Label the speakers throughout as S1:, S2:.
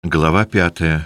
S1: Глава 5.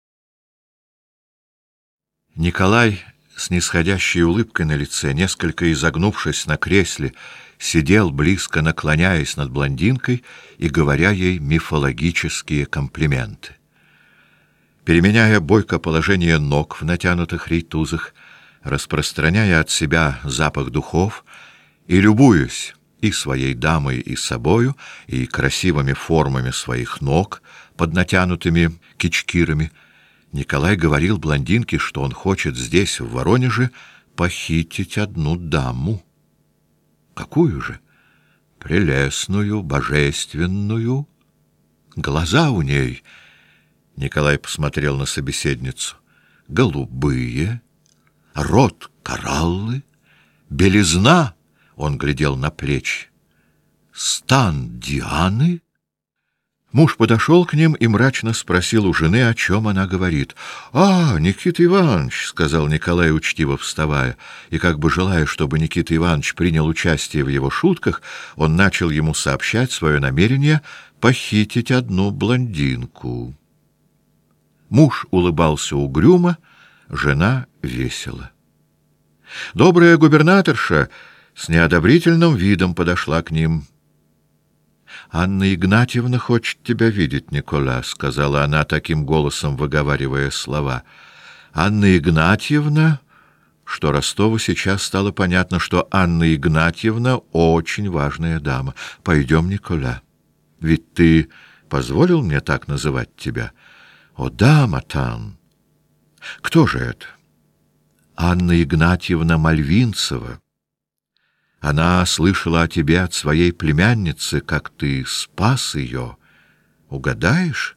S1: Николай с нисходящей улыбкой на лице, несколько изогнувшись на кресле, сидел, близко наклоняясь над блондинкой и говоря ей мифологические комплименты. Переменяя бойко положение ног в натянутых рейтузах, распространяя от себя запах духов и любуясь и своей дамой, и собою, и красивыми формами своих ног под натянутыми кичкирами, Николай говорил блондинке, что он хочет здесь, в Воронеже, похитить одну даму. Какую же? Прелестную, божественную. Глаза у ней, Николай посмотрел на собеседницу, голубые, рот кораллы, белизна, он глядел на плечи, стан Дианы. Муж подошел к ним и мрачно спросил у жены, о чем она говорит. — А, Никита Иванович, — сказал Николай, учтиво вставая, и как бы желая, чтобы Никита Иванович принял участие в его шутках, он начал ему сообщать свое намерение похитить одну блондинку. Муж улыбался угрюмо, жена весело. Добрая губернаторша с неодобрительным видом подошла к ним. — Анна Игнатьевна хочет тебя видеть, Никола, — сказала она таким голосом, выговаривая слова. Анна Игнатьевна, что Ростову сейчас стало понятно, что Анна Игнатьевна очень важная дама. Пойдем, Никола. Ведь ты позволил мне так называть тебя? О, да, Матан. Кто же это? Анна Игнатьевна Мальвинцева. Она слышала о тебе от своей племянницы, как ты спас ее. Угадаешь?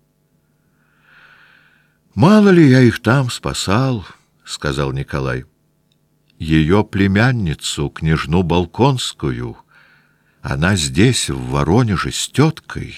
S1: Мало ли я их там спасал, — сказал Николай. Ее племянницу, княжну Болконскую, она здесь, в Воронеже, с теткой.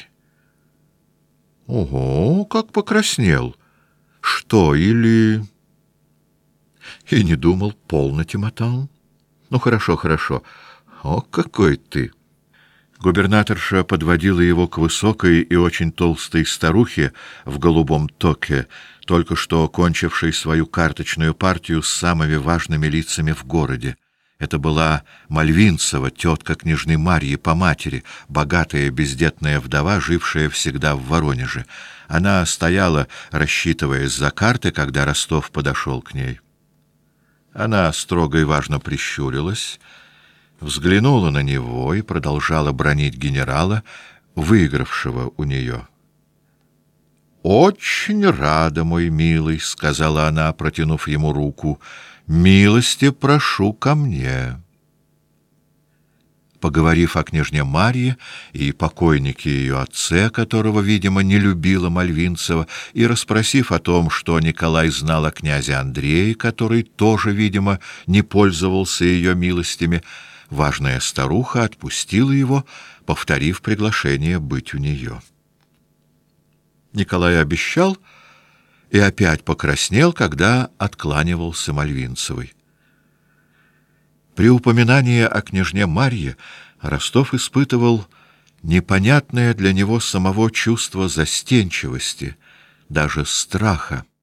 S1: Ого, как покраснел! Что, или... И не думал, полно, Тимотан. Ну, хорошо, хорошо. О, какой ты! Губернаторша подводила его к высокой и очень толстой старухе в голубом токе, только что кончившей свою карточную партию с самыми важными лицами в городе. Это была Мальвинцева, тетка княжны Марьи по матери, богатая бездетная вдова, жившая всегда в Воронеже. Она стояла, рассчитываясь за карты, когда Ростов подошел к ней. Она строго и важно прищурилась, взглянула на него и продолжала бранить генерала, выигравшего у нее. — Очень рада, мой милый, — сказала она, протянув ему руку, — милости прошу ко мне. Поговорив о княжне Марье и покойнике ее отце, которого, видимо, не любила Мальвинцева, и расспросив о том, что Николай знал о князе Андрее, который тоже, видимо, не пользовался ее милостями, важная старуха отпустила его, повторив приглашение быть у нее. Николай обещал и опять покраснел, когда откланивался Мальвинцевой. При упоминании о княжне Марье Ростов испытывал непонятное для него самого чувство застенчивости, даже страха.